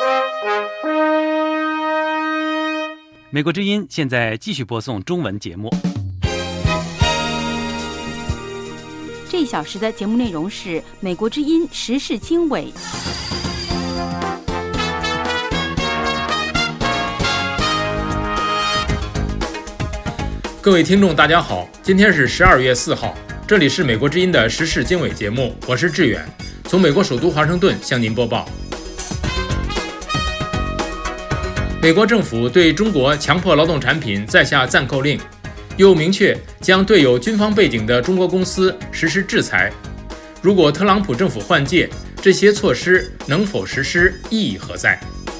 美国之音现在继续播送中文节目。 这一小时的节目内容是美国之音时事经纬。 各位听众大家好，今天是12月4号，这里是美国之音的时事经纬节目，我是志远，从美国首都华盛顿向您播报。美国政府对中国强迫劳动产品再下暂扣令，又明确将对有军方背景的中国公司实施制裁。如果特朗普政府换届，这些措施能否实施，意义何在？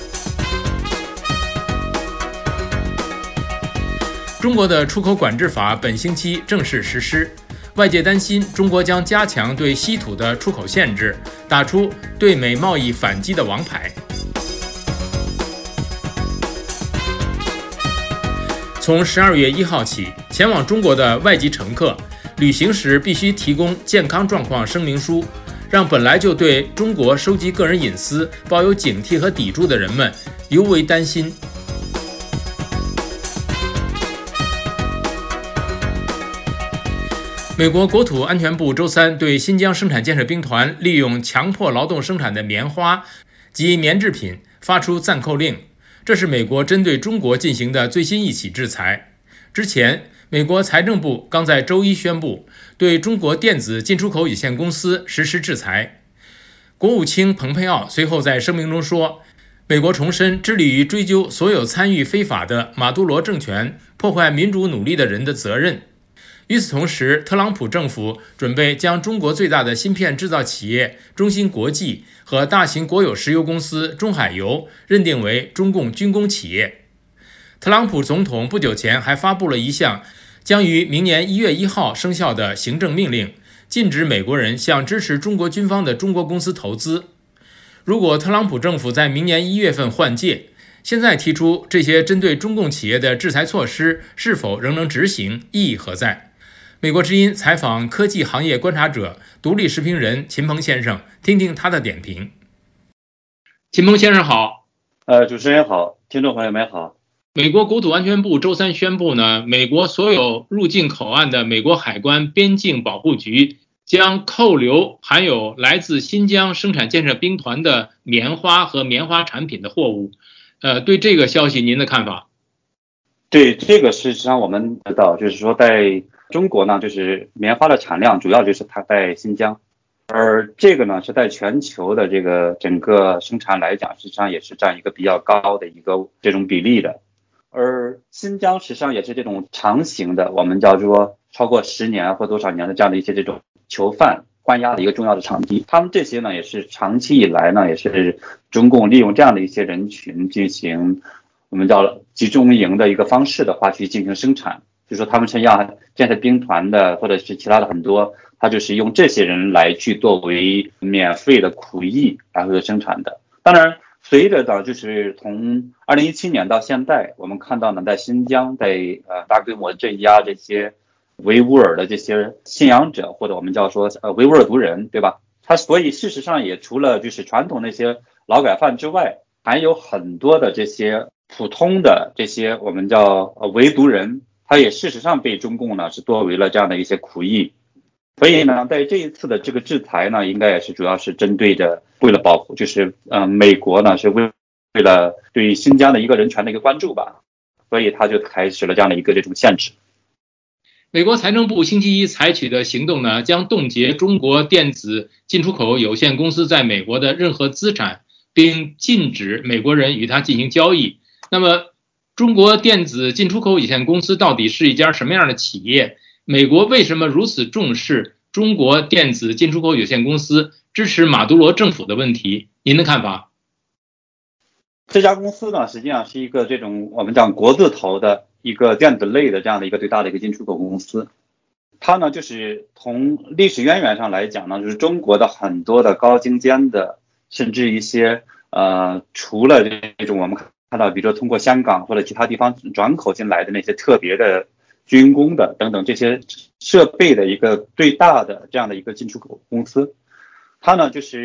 中国的出口管制法本星期正式实施，外界担心中国将加强对稀土的出口限制，打出对美贸易反击的王牌。从12月1号起，前往中国的外籍乘客旅行时必须提供健康状况声明书，让本来就对中国收集个人隐私抱有警惕和抵触的人们尤为担心。美国国土安全部周三对新疆生产建设兵团利用强迫劳动生产的棉花及棉制品发出暂扣令，这是美国针对中国进行的最新一起制裁。之前，美国财政部刚在周一宣布对中国电子进出口有限公司实施制裁。国务卿蓬佩奥随后在声明中说，美国重申致力于追究所有参与非法的马杜罗政权破坏民主努力的人的责任。与此同时，特朗普政府准备将中国最大的芯片制造企业中芯国际和大型国有石油公司中海油认定为中共军工企业。特朗普总统不久前还发布了一项将于明年1月1号生效的行政命令，禁止美国人向支持中国军方的中国公司投资。如果特朗普政府在明年1月份换届，现在提出这些针对中共企业的制裁措施是否仍能执行，意义何在？美国之音采访科技行业观察者、独立时评人秦鹏先生，听听他的点评。秦鹏先生好。 主持人好，听众朋友们好。 美国国土安全部周三宣布呢，美国所有入境口岸的美国海关边境保护局将扣留含有来自新疆生产建设兵团的棉花和棉花产品的货物。对这个消息您的看法？ 对这个事实上我们知道，就是说在中国呢，就是棉花的产量主要就是它在新疆，而这个呢是在全球的这个整个生产来讲，实际上也是占一个比较高的一个这种比例的。而新疆实际上也是这种长型的，我们叫做超过10年或多少年的这样的一些这种囚犯关押的一个重要的场地。他们这些呢也是长期以来呢，也是中共利用这样的一些人群进行我们叫集中营的一个方式的话去进行生产。就是说他们像建设兵团的或者是其他的很多，他就是用这些人来去作为免费的苦役然后生产的。当然随着的就是从2017年到现在，我们看到呢，在新疆在大规模镇压这些维吾尔的这些信仰者，或者我们叫说维吾尔族人，对吧？他所以事实上也除了就是传统那些劳改犯之外，还有很多的这些普通的这些我们叫维族人，他也事实上被中共呢是作为了这样的一些苦役。所以呢，在这一次的这个制裁呢，应该也是主要是针对着为了保护，就是美国呢是为了对新疆的一个人权的一个关注吧，所以他就开始了这样的一个这种限制。 美国财政部星期一采取的行动呢，将冻结中国电子进出口有限公司在美国的任何资产，并禁止美国人与它进行交易。那么，中国电子进出口有限公司到底是一家什么样的企业？美国为什么如此重视中国电子进出口有限公司支持马杜罗政府的问题？您的看法？ 这家公司呢，实际上是一个这种我们讲国字头的一个电子类的这样的一个最大的一个进出口公司。它呢，就是从历史渊源上来讲呢，就是中国的很多的高精尖的，甚至一些除了这种我们看到，比如说通过香港或者其他地方转口进来的那些特别的军工的等等这些设备的一个最大的这样的一个进出口公司。它呢就是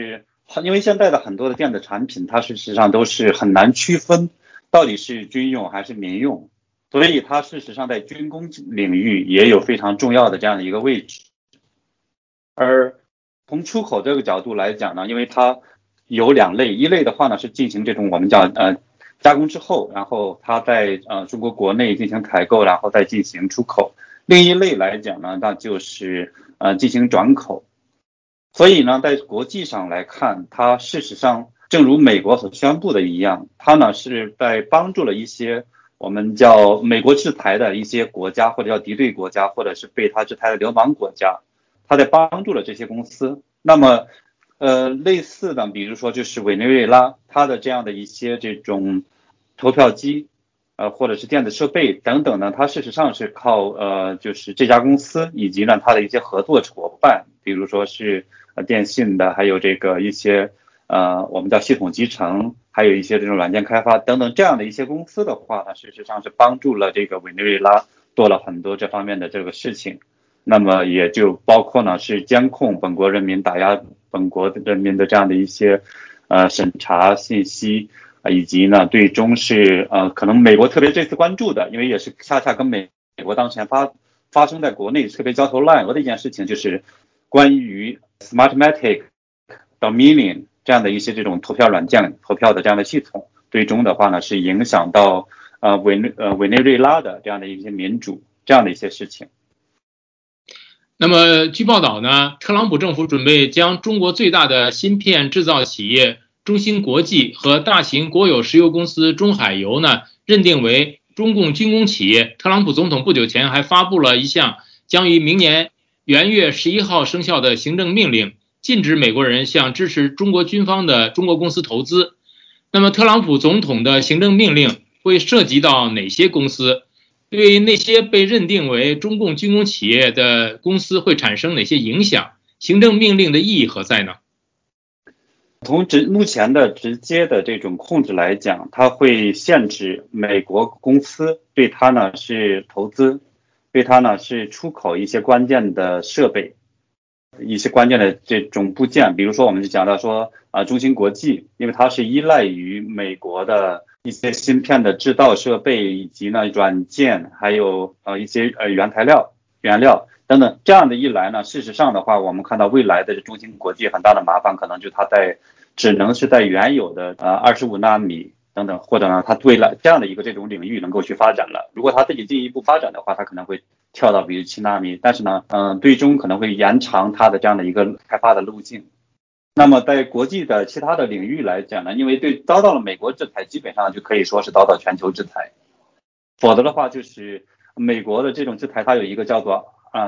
因为现在的很多的电子产品，它事实上都是很难区分到底是军用还是民用，所以它事实上在军工领域也有非常重要的这样的一个位置。而从出口这个角度来讲呢，因为它有2类，一类的话呢是进行这种我们叫加工之后，然后它在中国国内进行采购，然后再进行出口。另一类来讲呢，那就是进行转口。所以呢，在国际上来看，它事实上正如美国所宣布的一样，它呢是在帮助了一些我们叫美国制裁的一些国家，或者叫敌对国家，或者是被它制裁的流氓国家，它在帮助了这些公司。那么类似的，比如说就是委内瑞拉，它的这样的一些这种投票机或者是电子设备等等呢，它事实上是靠就是这家公司以及呢它的一些合作伙伴，比如说是电信的，还有这个一些我们叫系统集成，还有一些这种软件开发等等这样的一些公司的话呢，事实上是帮助了这个委内瑞拉做了很多这方面的这个事情。那么也就包括呢是监控本国人民，打压本国人民的这样的一些审查信息，以及呢最终是可能美国特别这次关注的，因为也是恰恰跟美国当前发生在国内特别焦头烂额的一件事情，就是关于 Smartmatic Dominion 这样的一些这种投票软件投票的这样的系统，最终的话呢是影响到委内瑞拉的这样的一些民主这样的一些事情。 那么据报道呢，特朗普政府准备将中国最大的芯片制造企业中芯国际和大型国有石油公司中海油呢认定为中共军工企业。特朗普总统不久前还发布了一项将于明年元月11号生效的行政命令，禁止美国人向支持中国军方的中国公司投资。那么特朗普总统的行政命令会涉及到哪些公司？对那些被认定为中共军工企业的公司会产生哪些影响？行政命令的意义何在呢？ 从目前的直接的这种控制来讲，它会限制美国公司对它呢是投资，对它呢是出口一些关键的设备，一些关键的这种部件。比如说我们就讲到说中芯国际，因为它是依赖于美国的一些芯片的制造设备，以及呢软件，还有一些原料等等，这样的一来呢，事实上的话，我们看到未来的中芯国际很大的麻烦，可能就它只能是在原有的25纳米等等，或者呢它对了这样的一个这种领域能够去发展了。如果它自己进一步发展的话，它可能会跳到比如7纳米，但是呢最终可能会延长它的这样的一个开发的路径。那么在国际的其他的领域来讲呢，因为遭到了美国制裁，基本上就可以说是遭到全球制裁。否则的话，就是美国的这种制裁，它有一个叫做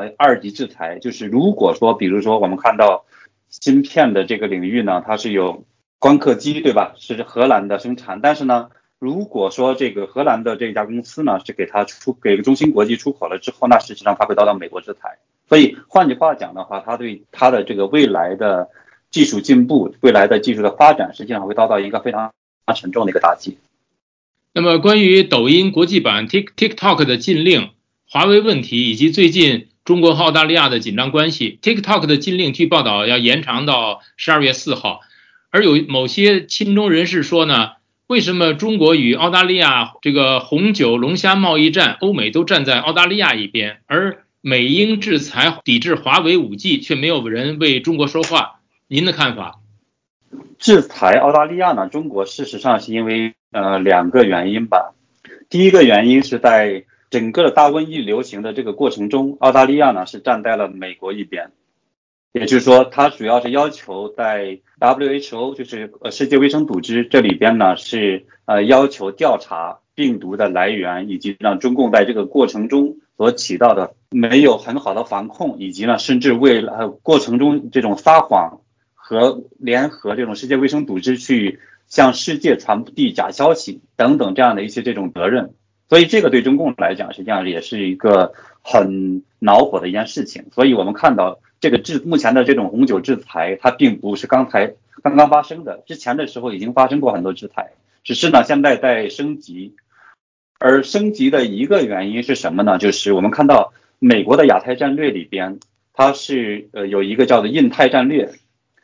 2级制裁，就是如果说比如说我们看到芯片的这个领域呢，它是有光刻机，对吧？是荷兰的生产，但是呢，如果说这个荷兰的这家公司呢是给中芯国际出口了之后，那实际上它会遭到美国制裁。所以换句话讲的话，它对它的这个未来的技术进步，未来的技术的发展，实际上会遭到一个非常沉重的一个打击。 那么关于抖音国际版 TikTok 的禁令、华为问题以及最近中国和澳大利亚的紧张关系， TikTok 的禁令据报道要延长到12月4号。而有某些亲中人士说呢，为什么中国与澳大利亚这个红酒龙虾贸易战，欧美都站在澳大利亚一边，而美英制裁抵制华为 5G 却没有人为中国说话？您的看法？ 制裁澳大利亚呢，中国事实上是因为2个原因吧。第一个原因是在整个的大瘟疫流行的这个过程中，澳大利亚呢是站在了美国一边，也就是说它主要是要求在 WHO 就是世界卫生组织这里边呢是要求调查病毒的来源，以及让中共在这个过程中所起到的没有很好的防控，以及呢甚至为了过程中这种撒谎和联合这种世界卫生组织去向世界传递假消息等等这样的一些这种责任。所以这个对中共来讲实际上也是一个很恼火的一件事情。所以我们看到这个目前的这种红酒制裁，它并不是刚刚发生的，之前的时候已经发生过很多制裁，只是呢现在在升级。而升级的一个原因是什么呢？就是我们看到美国的亚太战略里边，它是有一个叫做印太战略。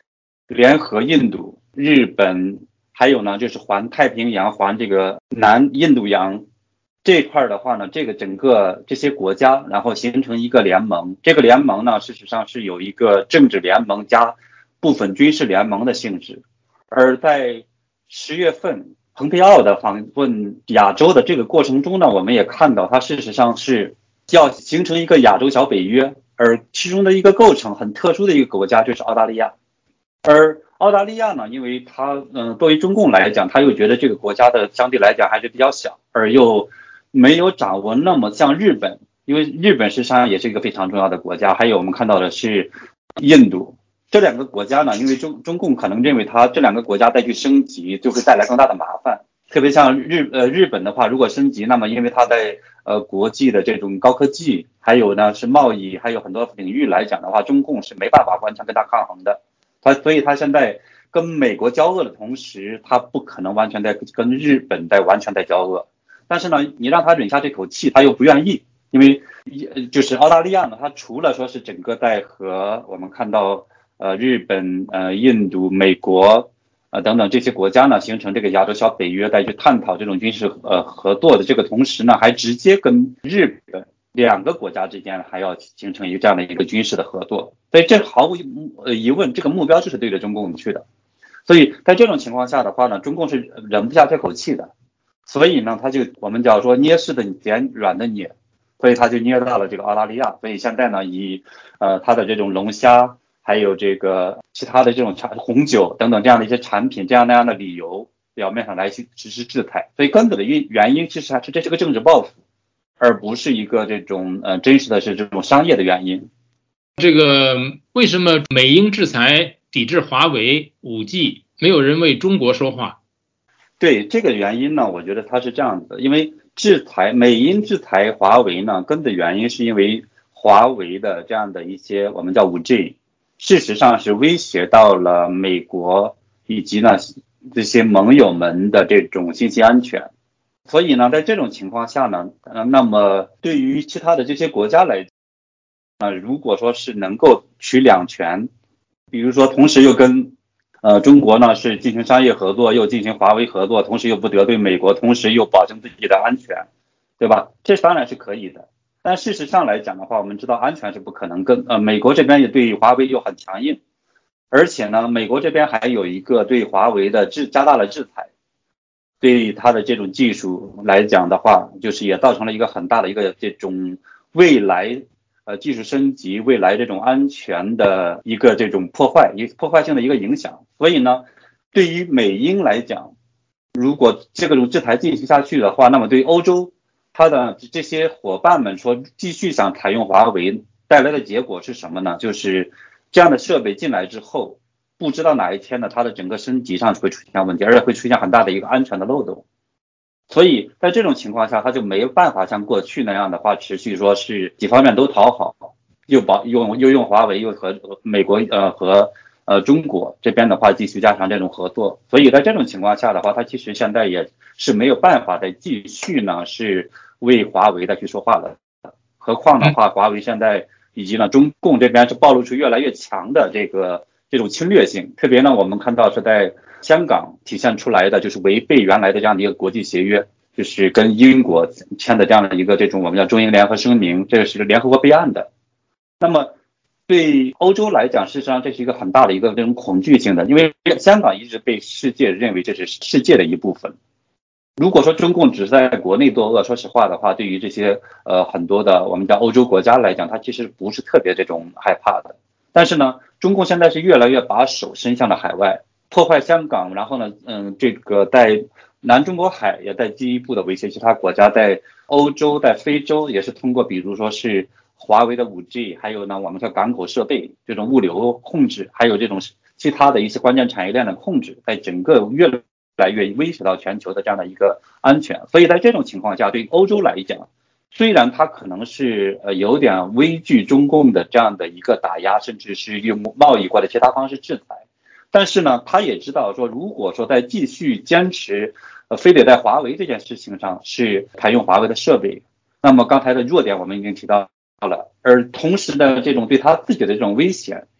联合印度、日本，还有呢就是环太平洋、环这个南印度洋这一块的话呢，这个整个这些国家然后形成一个联盟。这个联盟呢，事实上是有一个政治联盟加部分军事联盟的性质。而在10月份蓬佩奥的访问亚洲的这个过程中呢，我们也看到它事实上是要形成一个亚洲小北约，而其中的一个构成很特殊的一个国家就是澳大利亚。而澳大利亚呢，因为它作为中共来讲，他又觉得这个国家的相对来讲还是比较小，而又没有掌握那么像日本，因为日本实际上也是一个非常重要的国家，还有我们看到的是印度。这两个国家呢，因为中共可能认为它这两个国家再去升级就会带来更大的麻烦，特别像日本的话，如果升级，那么因为它在国际的这种高科技，还有呢是贸易，还有很多领域来讲的话，中共是没办法完全跟它抗衡的。所以它现在跟美国交恶的同时，它不可能完全在跟日本完全在交恶。但是呢，你让他忍下这口气，他又不愿意，因为就是澳大利亚呢，它除了说是整个在和我们看到日本、印度、美国等等这些国家呢形成这个亚洲小北约，再去探讨这种军事合作的这个同时呢，还直接跟日本两个国家之间还要形成这样的一个军事的合作。所以这毫无疑问，这个目标就是对着中共去的。所以在这种情况下的话呢，中共是忍不下这口气的。所以呢，我们叫说捏式的减软的捏，所以他就捏到了这个澳大利亚。所以现在呢，以它的这种龙虾，还有这个其他的这种红酒等等这样的一些产品，这样那样的理由，表面上来去实施制裁。所以根本的原因其实还是这是个政治报复，而不是一个这种真实的是这种商业的原因。 这个为什么美英制裁抵制华为 5G， 没有人为中国说话？ 对这个原因呢，我觉得它是这样子的，因为美英制裁华为呢，根本原因是因为华为的这样的一些我们叫 5G， 事实上是威胁到了美国以及呢这些盟友们的这种信息安全。所以呢，在这种情况下呢，那么对于其他的这些国家来讲，如果说是能够取两全，比如说同时又跟中国呢是进行商业合作，又进行华为合作，同时又不得罪美国，同时又保证自己的安全，对吧？这当然是可以的。但事实上来讲的话，我们知道安全是不可能美国这边也对华为又很强硬，而且呢，美国这边还有一个对华为的加大了制裁，对它的这种技术来讲的话，就是也造成了一个很大的一个这种未来技术升级，未来这种安全的一个这种破坏性的一个影响。所以呢，对于美英来讲，如果这种制裁进行下去的话，那么对于欧洲它的这些伙伴们说继续想采用华为带来的结果是什么呢？就是这样的设备进来之后，不知道哪一天呢，它的整个升级上会出现问题，而且会出现很大的一个安全的漏洞。所以在这种情况下，他就没有办法像过去那样的话持续说是几方面都讨好，又用华为，又和美国和中国这边的话继续加强这种合作。所以在这种情况下的话，他其实现在也是没有办法再继续呢是为华为再去说话了。何况的话，华为现在以及呢中共这边是暴露出越来越强的这种侵略性，特别呢我们看到是在香港体现出来的，就是违背原来的这样的一个国际协约，就是跟英国签的这样的一个这种我们叫中英联合声明，这是联合国备案的。那么对欧洲来讲，事实上这是一个很大的一个这种恐惧性的，因为香港一直被世界认为这是世界的一部分。如果说中共只是在国内作恶，说实话的话，对于这些很多的我们叫欧洲国家来讲，它其实不是特别这种害怕的。但是呢，中共现在是越来越把手伸向了海外，破坏香港，然后呢，这个在南中国海也在进一步的威胁其他国家，在欧洲、在非洲也是通过，比如说是华为的 5G， 还有呢我们叫港口设备这种物流控制，还有这种其他的一些关键产业链的控制，在整个越来越威胁到全球的这样的一个安全。所以在这种情况下，对于欧洲来讲，虽然它可能是有点畏惧中共的这样的一个打压，甚至是用贸易或者其他方式制裁，但是呢，他也知道说，如果说再继续坚持非得在华为这件事情上是采用华为的设备，那么刚才的弱点我们已经提到了，而同时呢，这种对他自己的这种危险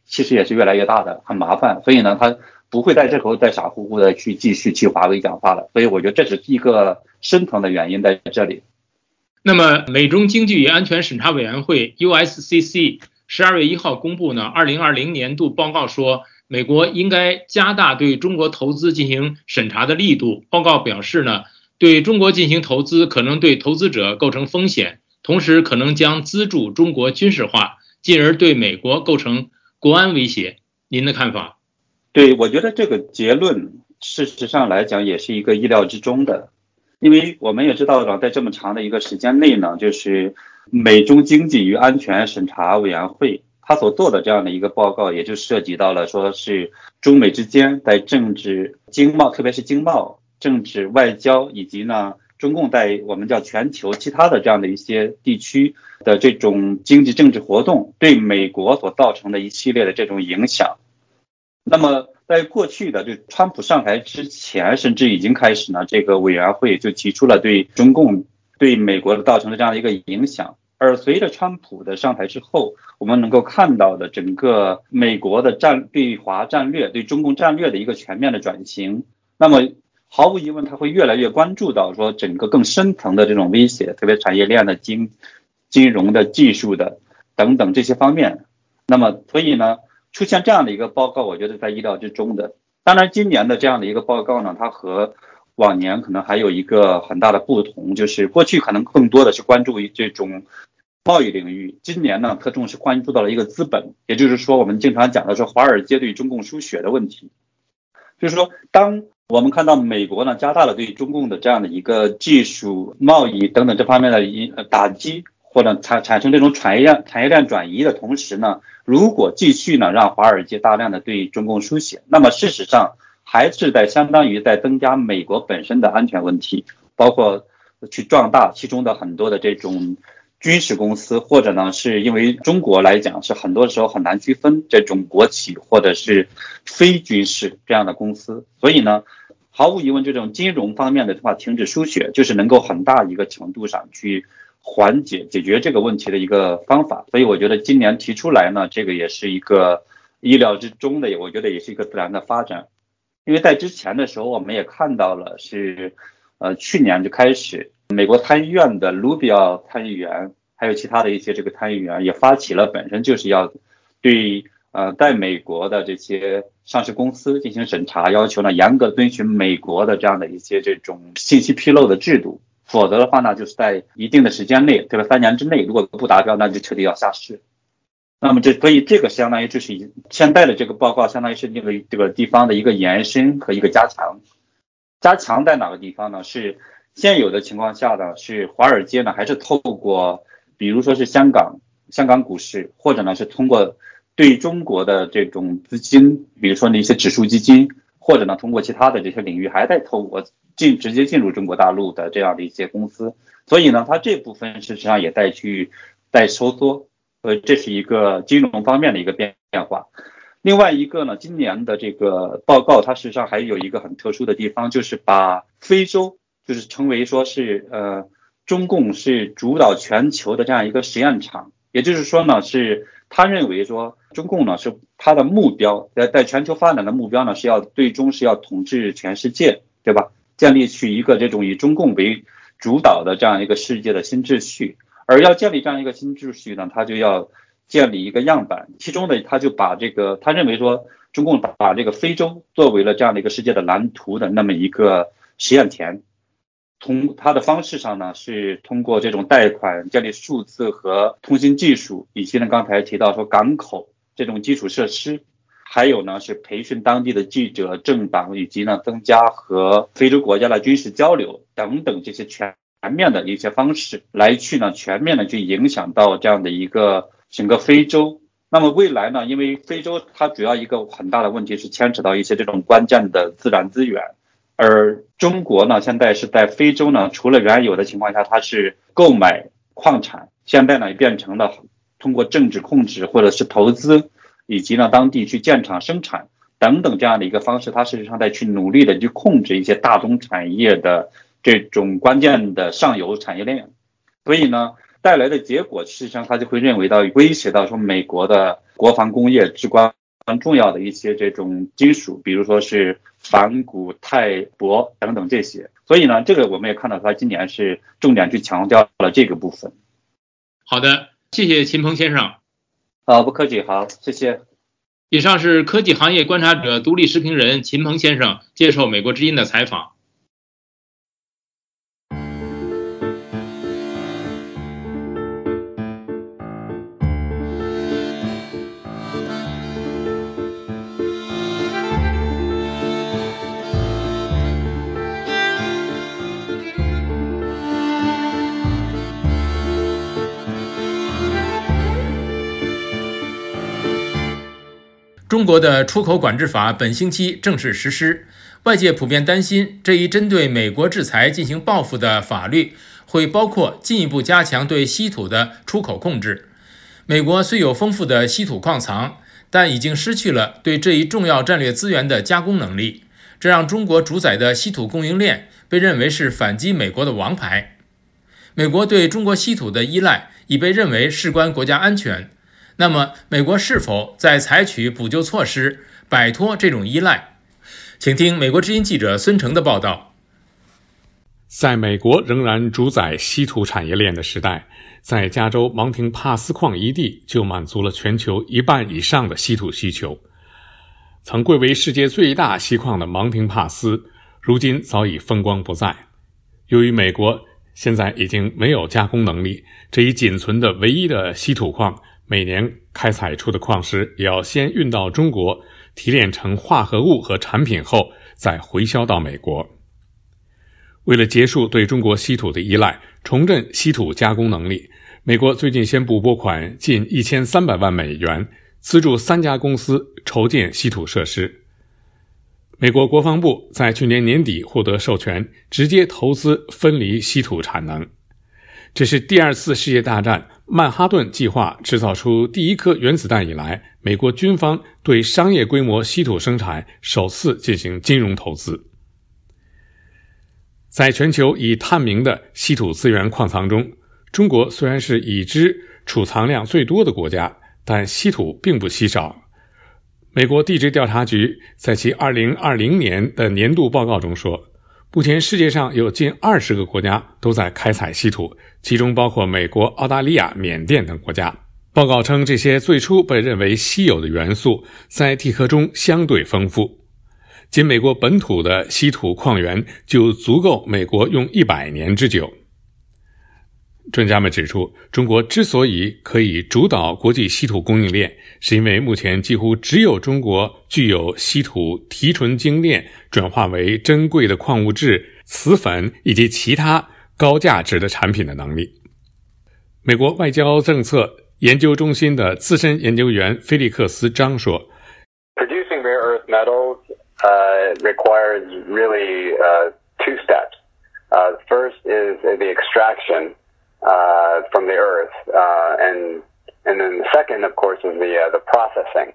其实也是越来越大的，很麻烦。所以呢，他不会在这时候再傻乎乎的去继续替华为讲话了。所以我觉得这是一个深层的原因在这里。 那么，美中经济与安全审查委员会 USCC 12月1号公布呢2020年度报告说，美国应该加大对中国投资进行审查的力度。报告表示呢，对中国进行投资可能对投资者构成风险，同时可能将资助中国军事化，进而对美国构成国安威胁。您的看法？ 对，我觉得这个结论事实上来讲也是一个意料之中的。因为我们也知道，在这么长的一个时间内呢，就是美中经济与安全审查委员会他所做的这样的一个报告，也就涉及到了说是中美之间在政治、经贸，特别是经贸、政治、外交，以及呢中共在我们叫全球其他的这样的一些地区的这种经济政治活动对美国所造成的一系列的这种影响。那么在过去的就川普上台之前，甚至已经开始呢，这个委员会就提出了对中共对美国造成的这样的一个影响。而随着川普的上台之后，我们能够看到的整个美国的对华战略、对中共战略的一个全面的转型。那么毫无疑问，他会越来越关注到说整个更深层的这种威胁，特别产业链的金融的、技术的等等这些方面。那么所以呢，出现这样的一个报告，我觉得在意料之中的。当然今年的这样的一个报告呢，它和往年可能还有一个很大的不同，就是过去可能更多的是关注于这种贸易领域，今年呢特重是关注到了一个资本，也就是说我们经常讲的是华尔街对中共输血的问题。就是说当我们看到美国呢加大了对中共的这样的一个技术、贸易等等这方面的打击，或者产生这种产业链转移的同时呢，如果继续呢让华尔街大量的对中共输血，那么事实上还是相当于在增加美国本身的安全问题，包括去壮大其中的很多的这种军事公司，或者呢是因为中国来讲是很多时候很难区分这种国企或者是非军事这样的公司。所以呢毫无疑问，这种金融方面的话停止输血就是能够很大一个程度上去解决这个问题的一个方法。所以我觉得今年提出来呢，这个也是一个意料之中的，我觉得也是一个自然的发展。因为在之前的时候我们也看到了是去年就开始美国参议院的卢比奥参议员还有其他的一些这个参议员也发起了本身就是要对在美国的这些上市公司进行审查，要求呢严格遵循美国的这样的一些这种信息披露的制度，否则的话呢就是在一定的时间内，对吧，3年之内如果不达标，那就彻底要下市。那么所以这个相当于就是现在的这个报告相当于是这个地方的一个延伸和一个加强。加强在哪个地方呢？是现有的情况下呢，是华尔街呢还是透过比如说是香港股市，或者呢是通过对中国的这种资金，比如说那些指数基金，或者呢通过其他的这些领域还在透过直接进入中国大陆的这样的一些公司。所以呢它这部分事实上也在收缩，这是一个金融方面的一个变化。另外一个呢，今年的这个报告它实际上还有一个很特殊的地方，就是把非洲就是称为说是中共是主导全球的这样一个实验场。也就是说呢，是他认为说中共呢是他的目标，在全球发展的目标呢是最终是要统治全世界，对吧？建立起一个这种以中共为主导的这样一个世界的新秩序。而要建立这样一个新秩序呢，他就要建立一个样板，其中呢他就把他认为说中共把这个非洲作为了这样的一个世界的蓝图的那么一个实验田。从它的方式上呢，是通过这种贷款、建立数字和通信技术，以及呢刚才提到说港口这种基础设施，还有呢是培训当地的记者、政党，以及呢增加和非洲国家的军事交流等等这些全面的一些方式，来去呢全面的去影响到这样的一个整个非洲。那么未来呢，因为非洲它主要一个很大的问题是牵扯到一些这种关键的自然资源，而中国呢现在是在非洲呢，除了原有的情况下它是购买矿产，现在呢也变成了通过政治控制或者是投资，以及呢当地去建厂生产等等这样的一个方式，它事实上在去努力的去控制一些大宗产业的这种关键的上游产业链。所以呢带来的结果，事实上他就会认为到威胁到说美国的国防工业至关重要的一些这种金属，比如说是钒、钴、钛、铂等等这些。所以呢，这个我们也看到他今年是重点去强调了这个部分。 好的，谢谢秦鹏先生。 不客气，好，谢谢。 以上是科技行业观察者、独立时评人秦鹏先生接受美国之音的采访。中国的出口管制法本星期正式实施，外界普遍担心这一针对美国制裁进行报复的法律会包括进一步加强对稀土的出口控制。美国虽有丰富的稀土矿藏，但已经失去了对这一重要战略资源的加工能力，这让中国主宰的稀土供应链被认为是反击美国的王牌。美国对中国稀土的依赖已被认为事关国家安全。那么，美国是否在采取补救措施，摆脱这种依赖？请听美国之音记者孙成的报道。 在美国仍然主宰稀土产业链的时代，在加州芒廷帕斯矿一地就满足了全球1半以上的稀土需求。曾贵为世界最大锡矿的芒廷帕斯，如今早已风光不再。由于美国现在已经没有加工能力，这一仅存的唯一的稀土矿，每年开采出的矿石也要先运到中国，提炼成化合物和产品后再回销到美国。为了结束对中国稀土的依赖，重振稀土加工能力，美国最近宣布拨款近1300万美元，资助3家公司筹建稀土设施。美国国防部在去年年底获得授权，直接投资分离稀土产能。这是第2次世界大战曼哈顿计划制造出第1颗原子弹以来，美国军方对商业规模稀土生产首次进行金融投资。在全球以探明的稀土资源矿藏中，中国虽然是已知储藏量最多的国家，但稀土并不稀少。美国地质调查局在其2020年的年度报告中说，目前世界上有近20个国家都在开采稀土，其中包括美国、澳大利亚、缅甸等国家。报告称，这些最初被认为稀有的元素在地壳中相对丰富，仅美国本土的稀土矿源就足够美国用100年之久。专家们指出，中国之所以可以主导国际稀土供应链，是因为目前几乎只有中国具有稀土提纯精炼转化为珍贵的矿物质、磁粉以及其他高价值的产品的能力。美国外交政策研究中心的资深研究员菲利克斯·张说， Producing rare earth metals requires really two steps. The first is the extraction.From the earth, and then the second, of course, is the processing.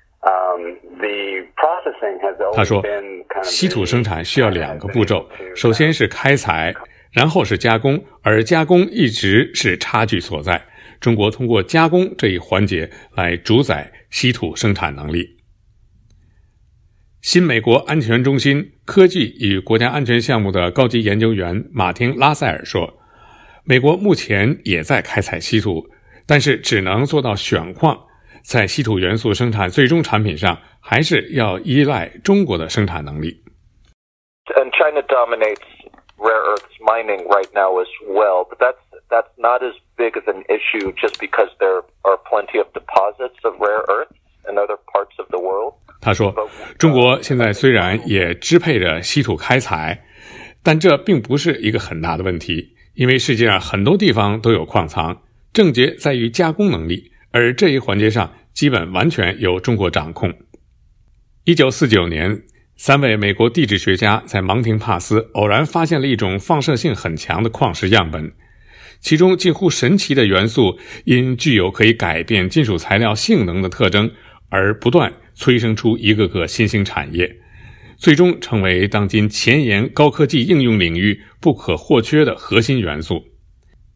The processing has always been kind of 稀土生产需要2个步骤，首先是开采，然后是加工，而加工一直是差距所在。中国通过加工这一环节来主宰稀土生产能力。新美国安全中心科技与国家安全项目的高级研究员马汀·拉塞尔说，美国目前也在开采稀土，但是只能做到选矿，在稀土元素生产最终产品上还是要依赖中国的生产能力。 And China dominates rare earths mining right now as well, but that's not as big of an issue just because there are plenty of deposits of rare earths in other parts of the world. 他说，中国现在虽然也支配着稀土开采，但这并不是一个很大的问题，因为世界上很多地方都有矿藏，症结在于加工能力，而这一环节上基本完全由中国掌控。1949年，3位美国地质学家在芒廷帕斯偶然发现了一种放射性很强的矿石样本，其中近乎神奇的元素因具有可以改变金属材料性能的特征而不断催生出一个个新兴产业，最终成为当今前沿高科技应用领域不可或缺的核心元素。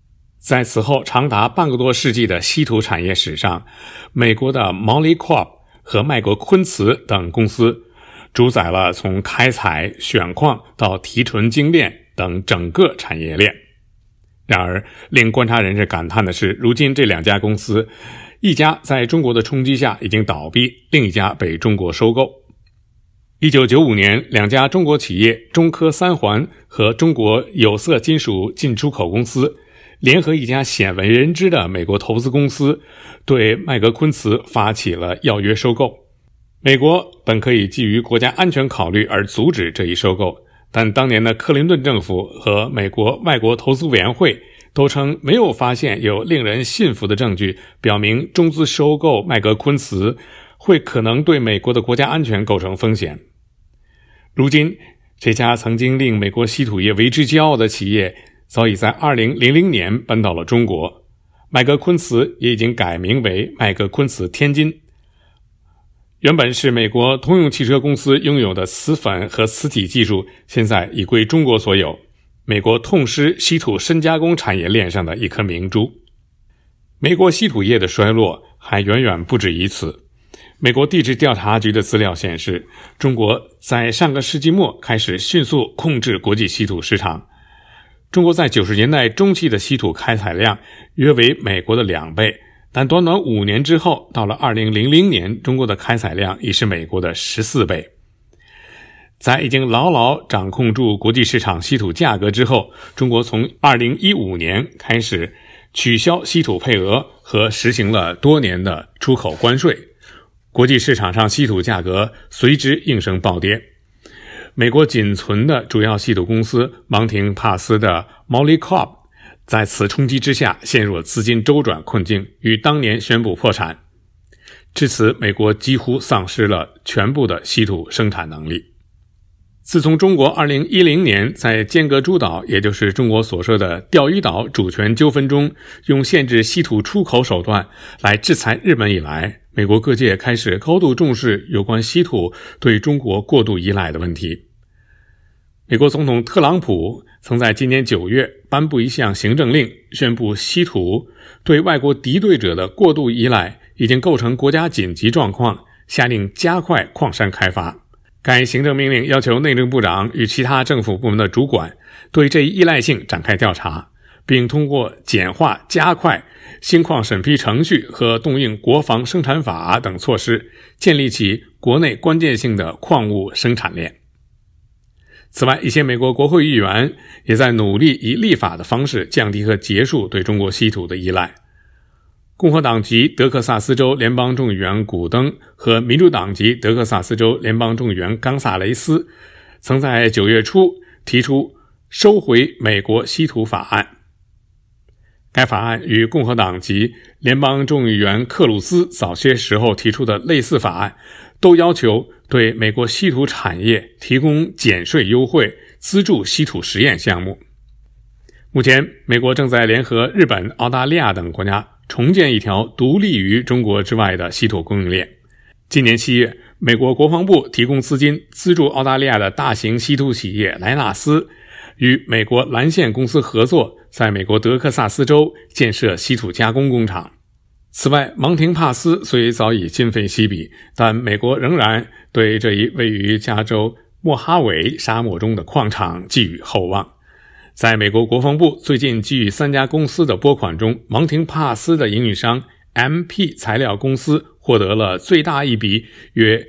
在此后长达半个多世纪的稀土产业史上，美国的 Molycorp 和麦格昆茨等公司主宰了从开采、选矿到提纯精炼等整个产业链。然而，令观察人士感叹的是，如今这两家公司，一家在中国的冲击下已经倒闭，另一家被中国收购。1995年，两家中国企业中科三环和中国有色金属进出口公司联合一家鲜为人知的美国投资公司，对麦格昆茨发起了要约收购。美国本可以基于国家安全考虑而阻止这一收购，但当年的克林顿政府和美国外国投资委员会都称没有发现有令人信服的证据表明中资收购麦格昆茨会可能对美国的国家安全构成风险。如今，这家曾经令美国稀土业为之骄傲的企业早已在2000年搬到了中国，麦格昆茨也已经改名为麦格昆茨天津。原本是美国通用汽车公司拥有的磁粉和磁体技术，现在已归中国所有，美国痛失稀土深加工产业链上的一颗明珠。美国稀土业的衰落还远远不止于此。美国地质调查局的资料显示，中国在上个世纪末开始迅速控制国际稀土市场。中国在90年代中期的稀土开采量约为美国的2倍，但短短5年之后，到了2000年，中国的开采量已是美国的14倍。在已经牢牢掌控住国际市场稀土价格之后，中国从2015年开始取消稀土配额和实行了多年的出口关税，国际市场上稀土价格随之应声暴跌。美国仅存的主要稀土公司芒廷帕斯的 Molycorp 在此冲击之下陷入了资金周转困境，于当年宣布破产。至此，美国几乎丧失了全部的稀土生产能力。自从中国2010年在尖阁诸岛，也就是中国所说的钓鱼岛主权纠纷中，用限制稀土出口手段来制裁日本以来，美国各界开始高度重视有关稀土对中国过度依赖的问题。美国总统特朗普曾在今年9月颁布一项行政令，宣布稀土对外国敌对者的过度依赖已经构成国家紧急状况，下令加快矿山开发。该行政命令要求内政部长与其他政府部门的主管对这一依赖性展开调查，并通过简化、加快新矿审批程序和动用国防生产法等措施，建立起国内关键性的矿物生产链。此外，一些美国国会议员也在努力以立法的方式降低和结束对中国稀土的依赖。共和党籍德克萨斯州联邦众议员古登和民主党籍德克萨斯州联邦众议员冈萨雷斯曾在9月初提出收回美国稀土法案。该法案与共和党籍联邦众议员克鲁斯早些时候提出的类似法案，都要求对美国稀土产业提供减税优惠，资助稀土实验项目。目前，美国正在联合日本、澳大利亚等国家重建一条独立于中国之外的稀土供应链。今年7月，美国国防部提供资金资助澳大利亚的大型稀土企业莱纳斯与美国蓝线公司合作，在美国德克萨斯州建设稀土加工工厂。此外，芒廷帕斯虽早已今非昔比，但美国仍然对这一位于加州莫哈韦沙漠中的矿场寄予厚望。在美国国防部最近给予3家公司的拨款中，芒廷帕斯的营运商 MP 材料公司获得了最大一笔约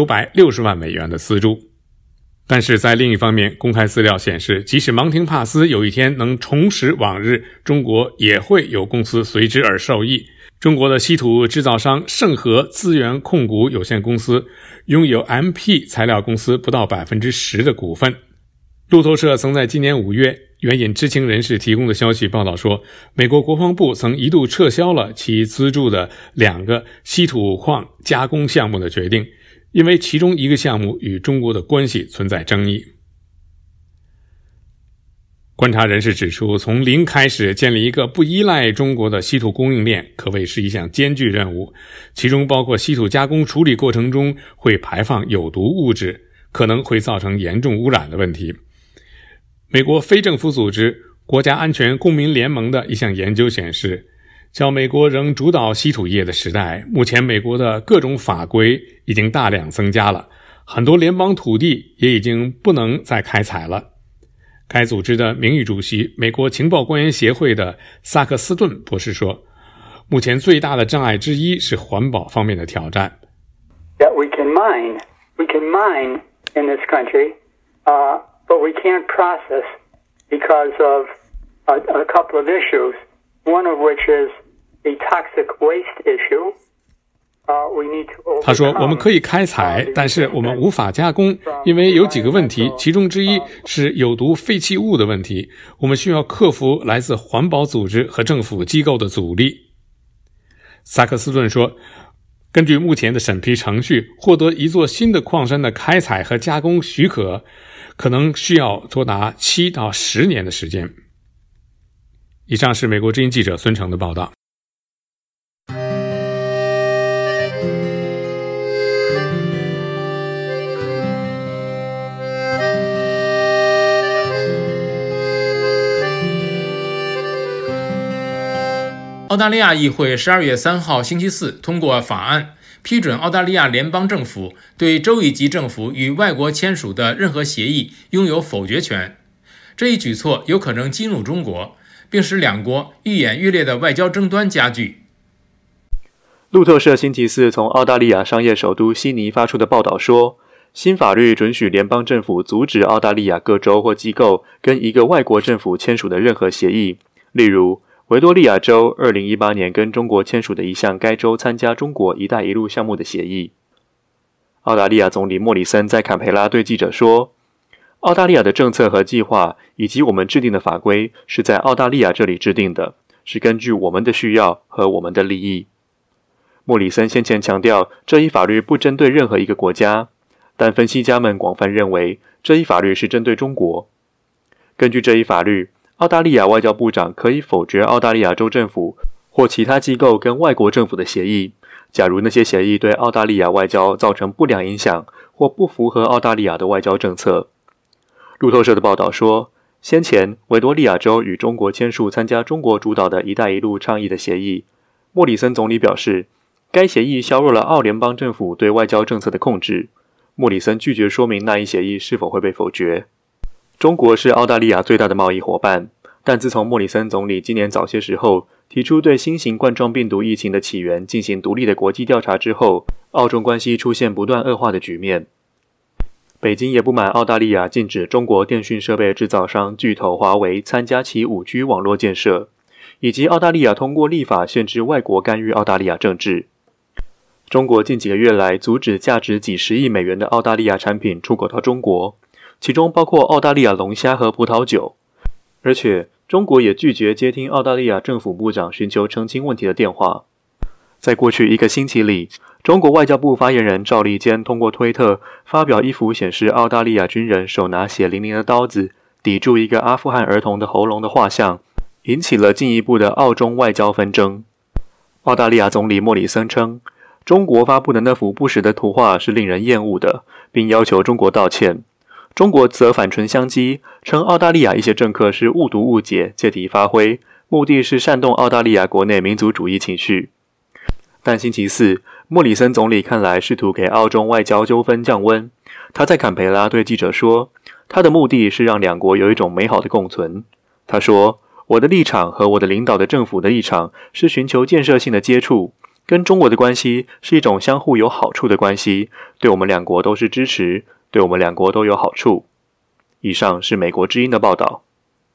960万美元的资助。但是在另一方面，公开资料显示，即使芒廷帕斯有一天能重拾往日，中国也会有公司随之而受益。中国的稀土制造商盛和资源控股有限公司拥有 MP 材料公司不到 10% 的股份。路透社曾在今年5月援引知情人士提供的消息报道说，美国国防部曾一度撤销了其资助的2个稀土矿加工项目的决定，因为其中一个项目与中国的关系存在争议。观察人士指出，从零开始建立一个不依赖中国的稀土供应链可谓是一项艰巨任务，其中包括稀土加工处理过程中会排放有毒物质，可能会造成严重污染的问题。美国非政府组织国家安全公民联盟的一项研究显示，较美国仍主导稀土业的时代，目前美国的各种法规已经大量增加了，很多联邦土地也已经不能再开采了。该组织的名誉主席、美国情报官员协会的萨克斯顿博士说，目前最大的障碍之一是环保方面的挑战。 That we can mine in this country, but we can't process because of a couple of issues, one of which is the toxic waste issue. 他说，我们可以开采，但是我们无法加工，因为有几个问题，其中之一是有毒废弃物的问题，我们需要克服来自环保组织和政府机构的阻力。萨克斯顿说，根据目前的审批程序，获得一座新的矿山的开采和加工许可，可能需要多达7到10年的时间。以上是美国之音记者孙成的报道。 澳大利亚议会12月3号星期四通过法案，批准澳大利亚联邦政府对州一级政府与外国签署的任何协议拥有否决权。这一举措有可能激怒中国，并使两国愈演愈烈的外交争端加剧。 路透社星期四从澳大利亚商业首都悉尼发出的报道说，新法律准许联邦政府阻止澳大利亚各州或机构跟一个外国政府签署的任何协议，例如维多利亚州2018年跟中国签署的一项该州参加中国“一带一路”项目的协议。澳大利亚总理莫里森在坎培拉对记者说，澳大利亚的政策和计划以及我们制定的法规是在澳大利亚这里制定的，是根据我们的需要和我们的利益。莫里森先前强调，这一法律不针对任何一个国家，但分析家们广泛认为，这一法律是针对中国。根据这一法律，澳大利亚外交部长可以否决澳大利亚州政府或其他机构跟外国政府的协议，假如那些协议对澳大利亚外交造成不良影响或不符合澳大利亚的外交政策。路透社的报道说，先前维多利亚州与中国签署参加中国主导的“一带一路”倡议的协议，莫里森总理表示，该协议削弱了澳联邦政府对外交政策的控制。莫里森拒绝说明那一协议是否会被否决。中国是澳大利亚最大的贸易伙伴，但自从莫里森总理今年早些时候提出对新型冠状病毒疫情的起源进行独立的国际调查之后，澳中关系出现不断恶化的局面。北京也不满澳大利亚禁止中国电讯设备制造商巨头华为参加其 5G 网络建设，以及澳大利亚通过立法限制外国干预澳大利亚政治。中国近几个月来阻止价值几十亿美元的澳大利亚产品出口到中国，其中包括澳大利亚龙虾和葡萄酒，而且中国也拒绝接听澳大利亚政府部长寻求澄清问题的电话。在过去1个星期里，中国外交部发言人赵立坚通过推特发表一幅显示澳大利亚军人手拿血淋淋的刀子抵住一个阿富汗儿童的喉咙的画像，引起了进一步的澳中外交纷争。澳大利亚总理莫里森称，中国发布的那幅不实的图画是令人厌恶的，并要求中国道歉。中国则反唇相讥，称澳大利亚一些政客是误读误解，借题发挥，目的是煽动澳大利亚国内民族主义情绪。但星期四，莫里森总理看来试图给澳中外交纠纷降温。他在坎培拉对记者说，他的目的是让两国有一种美好的共存。他说，我的立场和我的领导的政府的立场是寻求建设性的接触，跟中国的关系是一种相互有好处的关系，对我们两国都是支持，对我们两国都有好处。以上是美国之音的报道。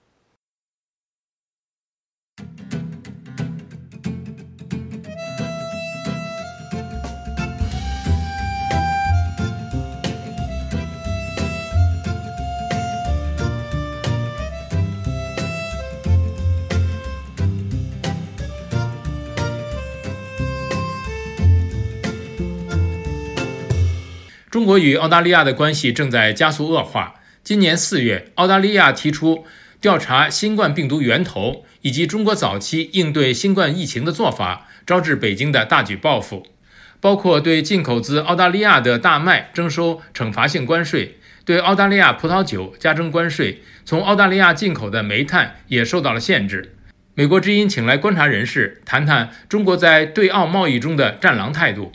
中国与澳大利亚的关系正在加速恶化。今年4月，澳大利亚提出调查新冠病毒源头以及中国早期应对新冠疫情的做法，招致北京的大举报复，包括对进口自澳大利亚的大麦征收惩罚性关税， 对澳大利亚葡萄酒加征关税，从澳大利亚进口的煤炭也受到了限制。美国之音请来观察人士谈谈中国在对澳贸易中的战狼态度。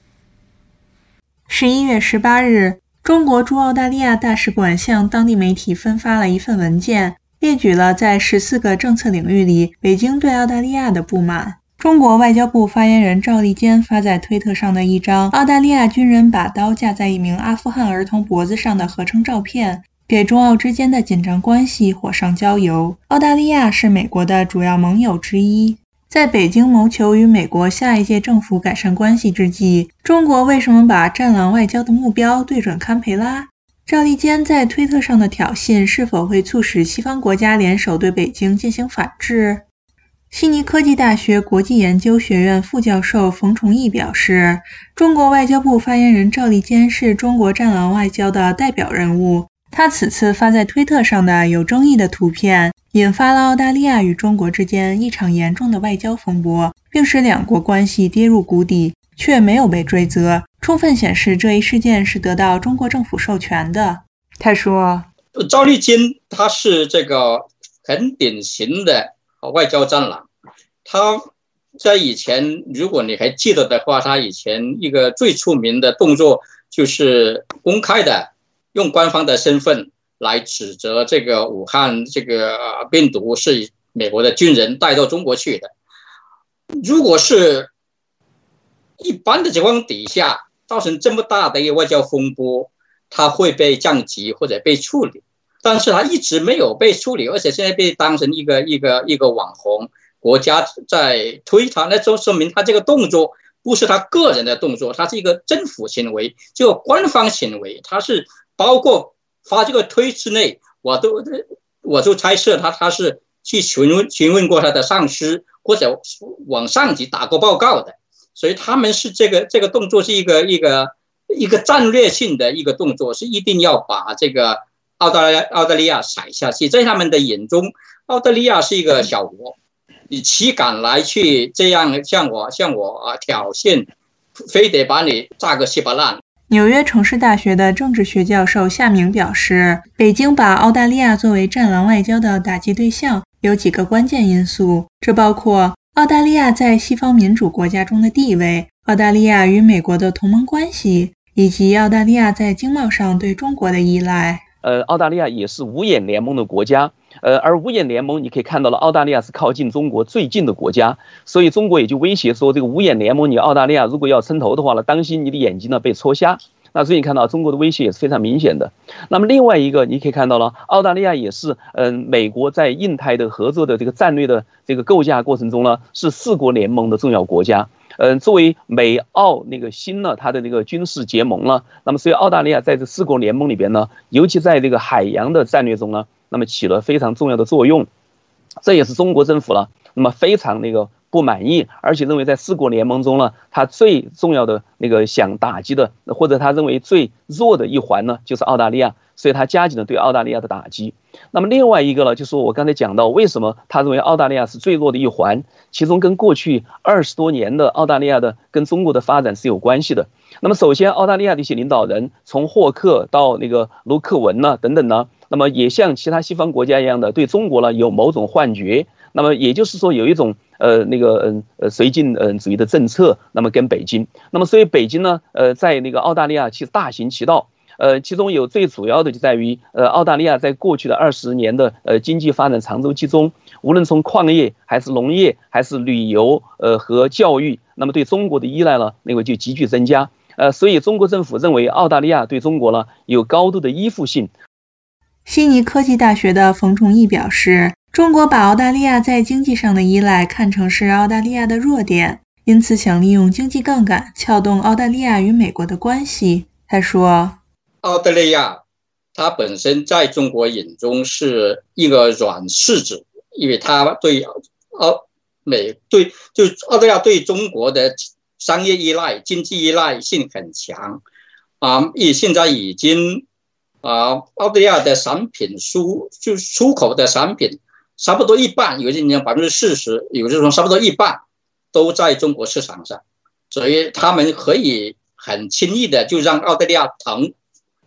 11月18日，中国驻澳大利亚大使馆向当地媒体分发了一份文件，列举了在14个政策领域里北京对澳大利亚的不满。中国外交部发言人赵立坚发在推特上的一张澳大利亚军人把刀架在一名阿富汗儿童脖子上的合成照片，给中澳之间的紧张关系火上浇油。澳大利亚是美国的主要盟友之一，在北京谋求与美国下一届政府改善关系之际，中国为什么把战狼外交的目标对准堪培拉？赵立坚在推特上的挑衅是否会促使西方国家联手对北京进行反制？悉尼科技大学国际研究学院副教授冯崇义表示，中国外交部发言人赵立坚是中国战狼外交的代表人物。他此次发在推特上的有争议的图片，引发了澳大利亚与中国之间一场严重的外交风波，并使两国关系跌入谷底，却没有被追责，充分显示这一事件是得到中国政府授权的。他说， 赵立坚他是这个很典型的外交战狼。他在以前，如果你还记得的话，他以前一个最出名的动作就是公开的用官方的身份来指责这个武汉这个病毒是美国的军人带到中国去的。如果是一般的情况底下造成这么大的一个外交风波，他会被降级或者被处理，但是他一直没有被处理，而且现在被当成一个网红，国家在推他，那就说明他这个动作不是他个人的动作，他是一个政府行为，这个官方行为，他是包括发这个推之内，我就猜测他是去询问过他的上司，或者往上级打过报告的，所以他们是这个动作是一个战略性的一个动作，是一定要把这个澳大利亚甩下去。在他们的眼中，澳大利亚是一个小国，你岂敢来去这样向我挑衅，非得把你炸个稀巴烂。 纽约城市大学的政治学教授夏明表示，北京把澳大利亚作为战狼外交的打击对象有几个关键因素，这包括澳大利亚在西方民主国家中的地位，澳大利亚与美国的同盟关系，以及澳大利亚在经贸上对中国的依赖。 澳大利亚也是五眼联盟的国家，而五眼联盟你可以看到了，澳大利亚是靠近中国最近的国家，所以中国也就威胁说，这个五眼联盟你澳大利亚如果要撑头的话呢，当心你的眼睛呢被戳瞎。那所以你看到中国的威胁也是非常明显的。那么另外一个你可以看到了，澳大利亚也是美国在印太的合作的这个战略的这个构架过程中呢，是4国联盟的重要国家。作为美澳那个新呢，它的那个军事结盟了，那么所以澳大利亚在这4国联盟里边呢，尤其在这个海洋的战略中呢，那么起了非常重要的作用。这也是中国政府了，那么非常不满意，而且认为在4国联盟中呢，他最重要的想打击的，或者他认为最弱的一环呢，就是澳大利亚，所以他加紧了对澳大利亚的打击。那么另外一个呢，就是我刚才讲到，为什么他认为澳大利亚是最弱的一环，其中跟过去20多年的澳大利亚的跟中国的发展是有关系的。那么首先，澳大利亚的一些领导人，从霍克到卢克文呢等等呢，那么也像其他西方国家一样的对中国呢有某种幻觉。那么也就是说有一种绥靖主义的政策，那么跟北京，那么所以北京呢在澳大利亚其实大行其道，其中有最主要的就在于澳大利亚在过去的20年的经济发展长周期中，无论从矿业还是农业还是旅游和教育，那么对中国的依赖呢就急剧增加，所以中国政府认为澳大利亚对中国呢有高度的依附性。 悉尼科技大学的冯崇义表示，中国把澳大利亚在经济上的依赖看成是澳大利亚的弱点，因此想利用经济杠杆撬动澳大利亚与美国的关系。他说， 澳大利亚它本身在中国眼中是一个软柿子，因为它对澳大利亚对中国的商业依赖、经济依赖性很强现在已经澳大利亚的产品出口的产品差不多一半，有些年40%，有些说差不多一半都在中国市场上，所以他们可以很轻易的就让澳大利亚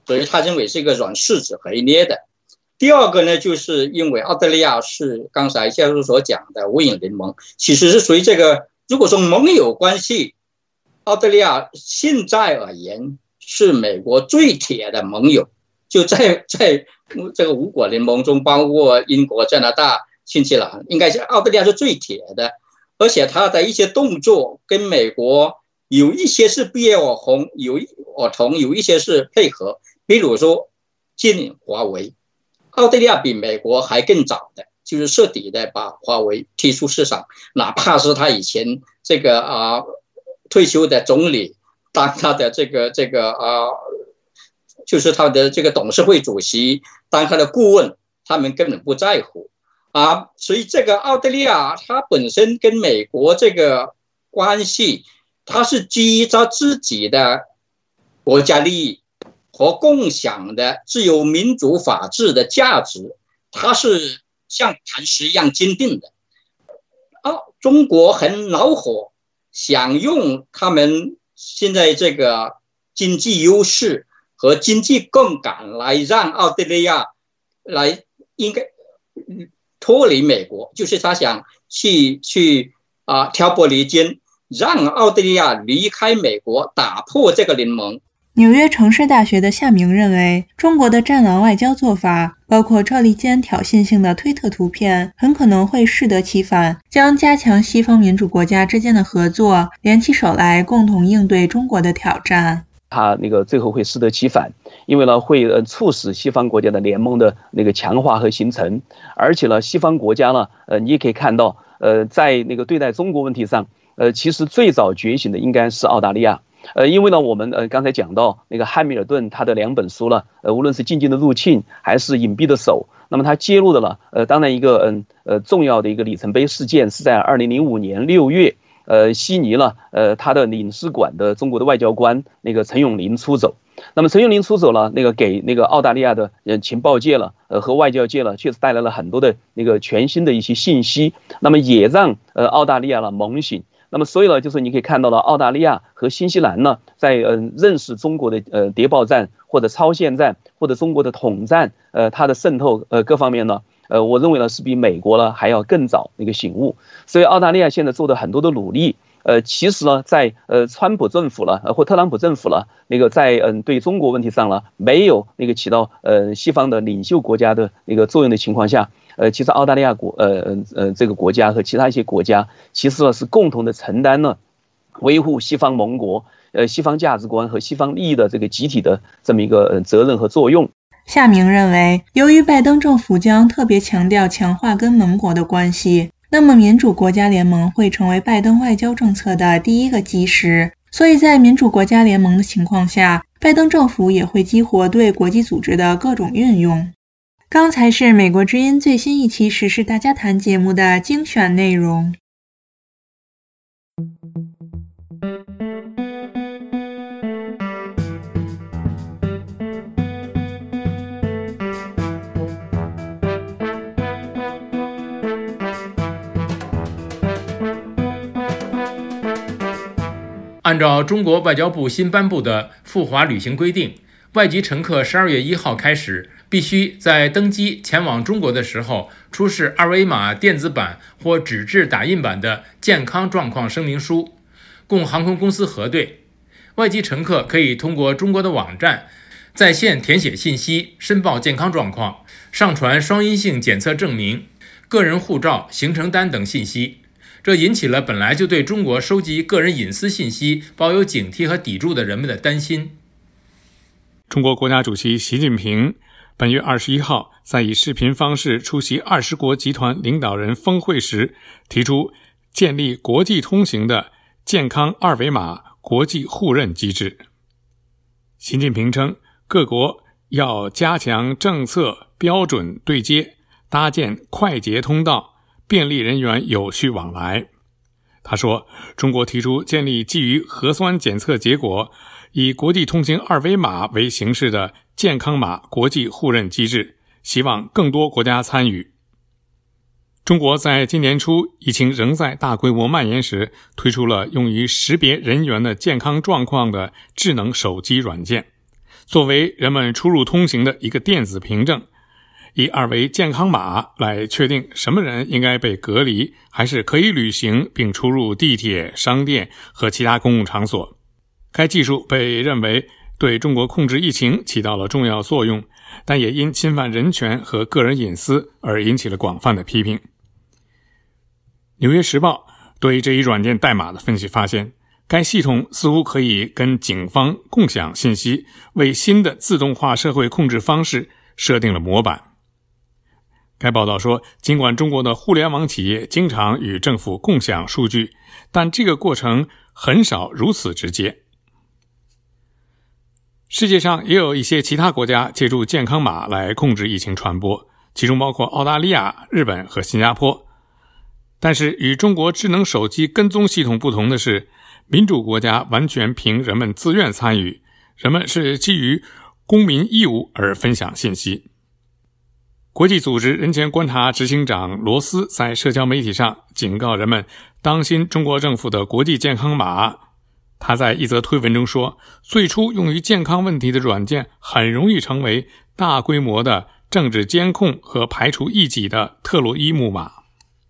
所以他认为是一个软柿子可以捏的。第二个呢，就是因为澳大利亚是刚才教授所讲的五眼联盟，其实是属于这个，如果说盟友关系，澳大利亚现在而言是美国最铁的盟友，就在这个五国联盟中，包括英国、加拿大、新西兰，应该是澳大利亚是最铁的，而且他的一些动作跟美国有一些是不约而同，有一些是配合，比如说禁华为。澳大利亚比美国还更早的，就是彻底的把华为踢出市场，哪怕是他以前这个退休的总理当他的就是他的这个董事会主席当他的顾问，他们根本不在乎所以这个澳大利亚它本身跟美国这个关系，它是基于他自己的国家利益和共享的自由民主法治的价值，它是像磐石一样坚定的。中国很恼火，想用他们现在这个经济优势和经济杠杆来让澳大利亚来应该脱离美国，就是他想去挑拨离间，让澳大利亚离开美国，打破这个联盟。 纽约城市大学的夏明认为，中国的战狼外交做法，包括赵立坚挑衅性的推特图片，很可能会适得其反，将加强西方民主国家之间的合作，联起手来共同应对中国的挑战。 它最后会适得其反，因为呢会促使西方国家的联盟的强化和形成，而且呢西方国家呢你也可以看到在对待中国问题上其实最早觉醒的应该是澳大利亚。因为呢我们刚才讲到汉密尔顿他的2本书了，无论是静静的入侵还是隐蔽的手，那么他揭露的了当然一个重要的一个里程碑事件是在2005年6月悉尼了他的领事馆的中国的外交官陈永林出走。那么陈永林出走了给澳大利亚的情报界了和外交界了确实带来了很多的全新的一些信息，那么也让澳大利亚了猛醒。那么所以呢就是你可以看到了澳大利亚和新西兰呢在认识中国的谍报战或者超限战或者中国的统战它的渗透各方面呢我认为呢是比美国呢还要更早醒悟。所以澳大利亚现在做的很多的努力其实呢在川普政府了或特朗普政府了在对中国问题上了没有起到西方的领袖国家的作用的情况下，其实澳大利亚这个国家和其他一些国家其实呢是共同的承担了维护西方盟国西方价值观和西方利益的这个集体的这么一个责任和作用。 夏明认为，由于拜登政府将特别强调强化跟盟国的关系，那么民主国家联盟会成为拜登外交政策的第一个基石，所以在民主国家联盟的情况下，拜登政府也会激活对国际组织的各种运用。刚才是美国之音最新一期时事大家谈节目的精选内容。 按照中国外交部新颁布的赴华旅行规定，外籍乘客12月1号开始必须在登机前往中国的时候出示二维码电子版或纸质打印版的健康状况声明书，供航空公司核对。外籍乘客可以通过中国的网站在线填写信息，申报健康状况，上传双阴性检测证明、个人护照、行程单等信息。这引起了本来就对中国收集个人隐私信息抱有警惕和抵触的人们的担心。 中国国家主席习近平本月21号在以视频方式出席20国集团领导人峰会时，提出建立国际通行的健康二维码国际互认机制。习近平称，各国要加强政策标准对接，搭建快捷通道，便利人员有序往来。他说，中国提出建立基于核酸检测结果以国际通行二维码为形式的健康码国际互认机制，希望更多国家参与。中国在今年初疫情仍在大规模蔓延时，推出了用于识别人员的健康状况的智能手机软件。 作为人们出入通行的一个电子凭证，以二维健康码来确定什么人应该被隔离，还是可以旅行并出入地铁、商店和其他公共场所。该技术被认为对中国控制疫情起到了重要作用，但也因侵犯人权和个人隐私而引起了广泛的批评。纽约时报对这一软件代码的分析发现，该系统似乎可以跟警方共享信息，为新的自动化社会控制方式设定了模板。该报道说，尽管中国的互联网企业经常与政府共享数据，但这个过程很少如此直接。世界上也有一些其他国家借助健康码来控制疫情传播，其中包括澳大利亚、日本和新加坡。但是与中国智能手机跟踪系统不同的是，民主国家完全凭人们自愿参与，人们是基于公民义务而分享信息。国际组织人权观察执行长罗斯在社交媒体上警告人们当心中国政府的国际健康码。他在一则推文中说，最初用于健康问题的软件很容易成为大规模的政治监控和排除异己的特洛伊木马。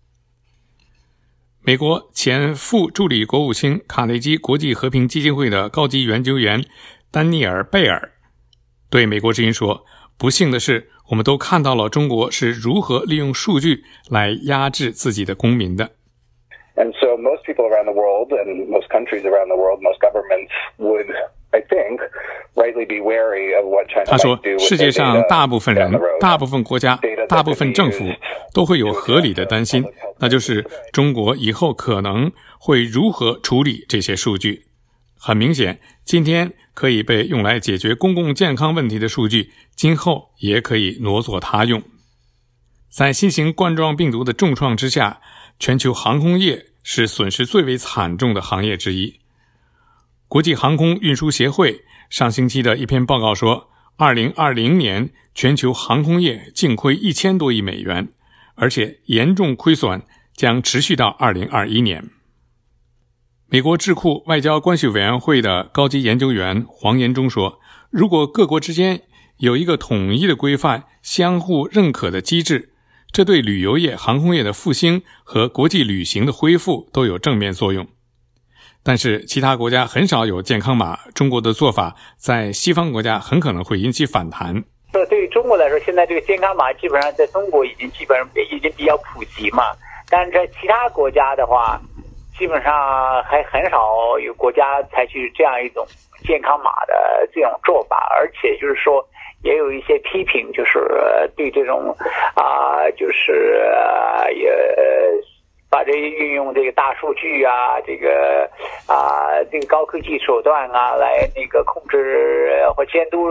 美国前副助理国务卿卡内基国际和平基金会的高级研究员丹尼尔·贝尔对美国之音说，不幸的是，我们都看到了中国是如何利用数据来压制自己的公民的。 And so most people around the world and most countries around the world, most governments would, I think, rightly be wary of what China might do with their data. 他说，世界上大部分人、大部分国家、大部分政府都会有合理的担心，那就是中国以后可能会如何处理这些数据。很明显，今天可以被用来解决公共健康问题的数据，今后也可以挪作他用。在新型冠状病毒的重创之下，全球航空业是损失最为惨重的行业之一。国际航空运输协会上星期的一篇报告说，2020年全球航空业净亏1000多亿美元，而且严重亏损将持续到2021年。美国智库外交关系委员会的高级研究员黄延忠说，如果各国之间有一个统一的规范、相互认可的机制，这对旅游业、航空业的复兴和国际旅行的恢复都有正面作用。但是其他国家很少有健康码，中国的做法在西方国家很可能会引起反弹。 对于中国来说，现在这个健康码基本上在中国已经比较普及嘛，但是在其他国家的话，基本上还很少有国家采取这样一种健康码的这种做法，而且就是说也有一些批评，就是对这种就是也把这运用这个大数据啊，这个高科技手段啊，来那个控制或监督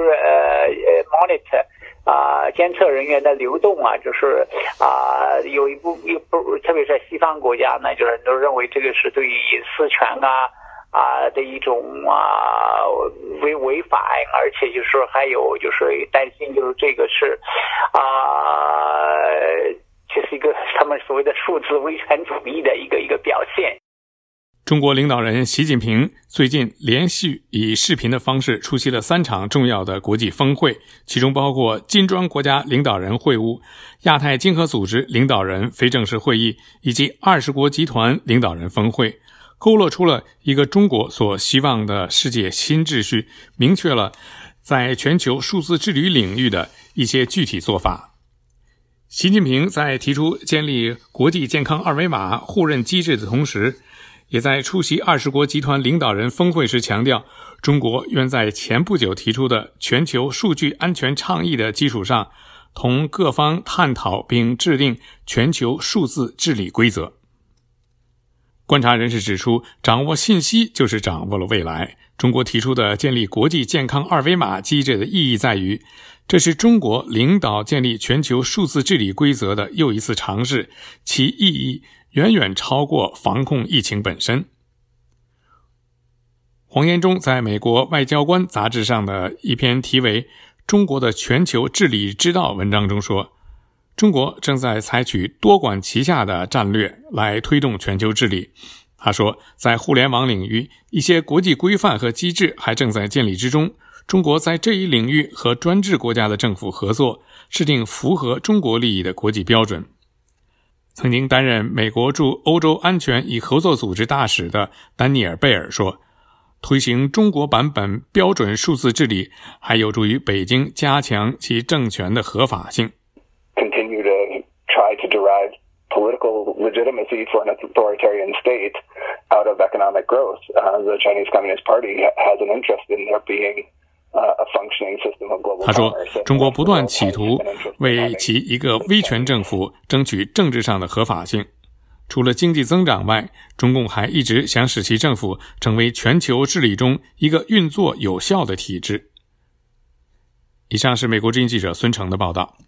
monitor。监测人员的流动啊，就是有一部，特别是西方国家呢，就是都认为这个是对于隐私权的一种违反，而且就是还有就是担心，就是这个是这是一个他们所谓的数字威权主义的一个表现。 中国领导人习近平最近连续以视频的方式出席了3场重要的国际峰会，其中包括金砖国家领导人会晤、亚太经合组织领导人非正式会议以及20国集团领导人峰会，勾勒出了一个中国所希望的世界新秩序，明确了在全球数字治理领域的一些具体做法。习近平在提出建立国际健康二维码互认机制的同时，也在出席20国集团领导人峰会时强调，中国愿在前不久提出的全球数据安全倡议的基础上，同各方探讨并制定全球数字治理规则。观察人士指出，掌握信息就是掌握了未来。中国提出的建立国际健康二维码机制的意义在于，这是中国领导建立全球数字治理规则的又一次尝试，其意义远远超过防控疫情本身。黄延忠在美国外交官杂志上的一篇题为《中国的全球治理之道》文章中说，中国正在采取多管齐下的战略来推动全球治理。他说，在互联网领域，一些国际规范和机制还正在建立之中， 中国在这一领域和专制国家的政府合作，制定符合中国利益的国际标准。曾经担任美国驻欧洲安全与合作组织大使的丹尼尔·贝尔说，推行中国版本标准数字治理还有助于北京加强其政权的合法性。 Continue to try to derive political legitimacy for an authoritarian state out of economic growth. The Chinese Communist Party has an interest in there being a functioning system of global commerce. 他说，中国不断企图为其一个威权政府争取政治上的合法性。除了经济增长外，中共还一直想使其政府成为全球治理中一个运作有效的体制。以上是美国之音记者孙成的报道。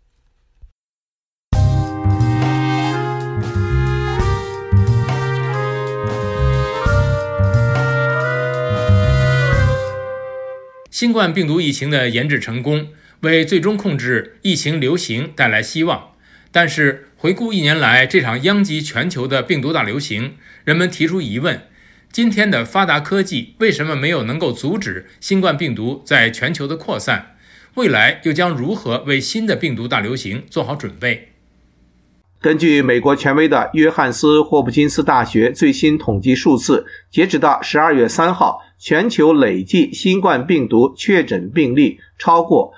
新冠病毒疫情的研制成功，为最终控制疫情流行带来希望。但是回顾1年来这场殃及全球的病毒大流行，人们提出疑问：今天的发达科技为什么没有能够阻止新冠病毒在全球的扩散？未来又将如何为新的病毒大流行做好准备？ 根据美国权威的约翰斯霍普金斯大学最新统计数字，截止到12月3号，全球累计新冠病毒确诊病例超过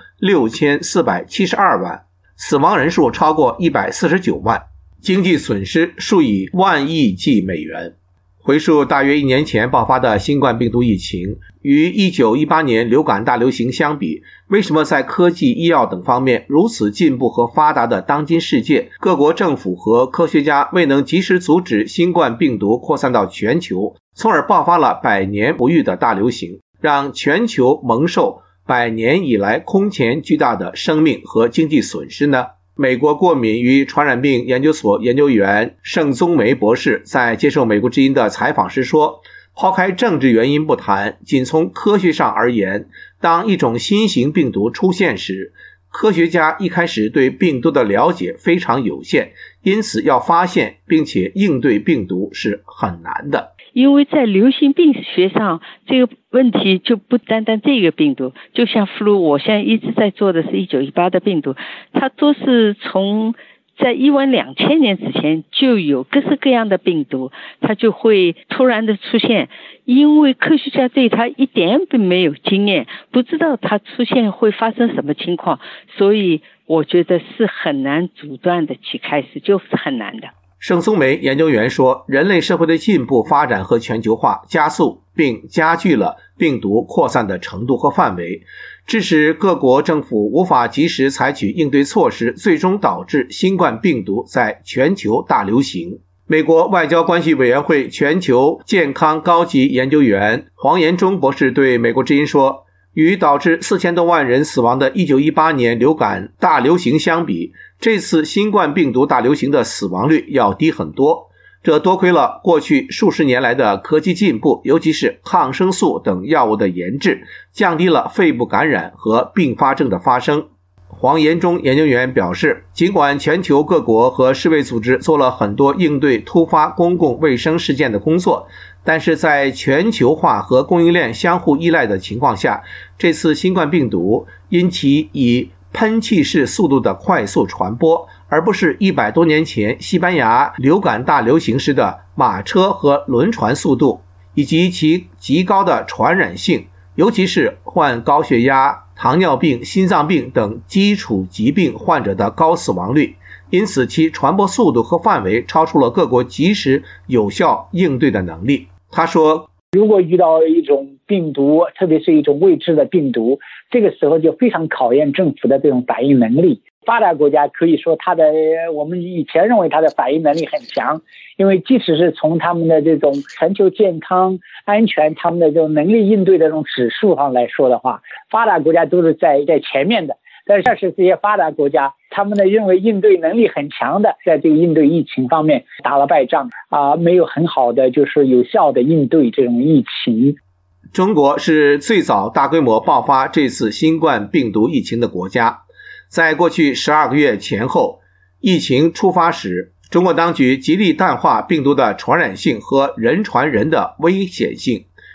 6472万，死亡人数超过149万，经济损失数以万亿计美元。回溯大约1年前爆发的新冠病毒疫情，与1918年流感大流行相比，为什么在科技、医药等方面如此进步和发达的当今世界，各国政府和科学家未能及时阻止新冠病毒扩散到全球，从而爆发了百年不遇的大流行，让全球蒙受100年以来空前巨大的生命和经济损失呢？美国过敏与传染病研究所研究员盛宗梅博士在接受美国之音的采访时说，抛开政治原因不谈，仅从科学上而言，当一种新型病毒出现时，科学家一开始对病毒的了解非常有限，因此要发现并且应对病毒是很难的。 因为在流行病学上，这个问题就不单单这个病毒，就像 flu， 我现在一直在做的是1918的病毒，它都是从在12000年之前就有各式各样的病毒，它就会突然的出现，因为科学家对它一点并没有经验，不知道它出现会发生什么情况，所以我觉得是很难阻断的去开始，就是很难的。 盛松梅研究员说，人类社会的进步发展和全球化加速并加剧了病毒扩散的程度和范围，致使各国政府无法及时采取应对措施，最终导致新冠病毒在全球大流行。美国外交关系委员会全球健康高级研究员黄延忠博士对美国之音说，与导致4000多万人死亡的1918年流感大流行相比，这次新冠病毒大流行的死亡率要低很多。这多亏了过去数十年来的科技进步，尤其是抗生素等药物的研制，降低了肺部感染和并发症的发生。黄延忠研究员表示，尽管全球各国和世卫组织做了很多应对突发公共卫生事件的工作，但是在全球化和供应链相互依赖的情况下，这次新冠病毒因其以喷气式速度的快速传播，而不是100多年前西班牙流感大流行时的马车和轮船速度，以及其极高的传染性，尤其是患高血压、糖尿病、心脏病等基础疾病患者的高死亡率，因此其传播速度和范围超出了各国及时有效应对的能力。他说， 如果遇到一种病毒，特别是一种未知的病毒，这个时候就非常考验政府的这种反应能力。发达国家可以说我们以前认为它的反应能力很强，因为即使是从他们的这种全球健康安全，他们的这种能力应对的这种指数上来说的话，发达国家都是在前面的。但是这些发达国家，他们呢认为应对能力很强的，在这个应对疫情方面打了败仗没有很好的就是有效的应对这种疫情。 中国是最早大规模爆发这次新冠病毒疫情的国家。在过去12个月前后，疫情出发时，中国当局极力淡化病毒的传染性和人传人的危险性。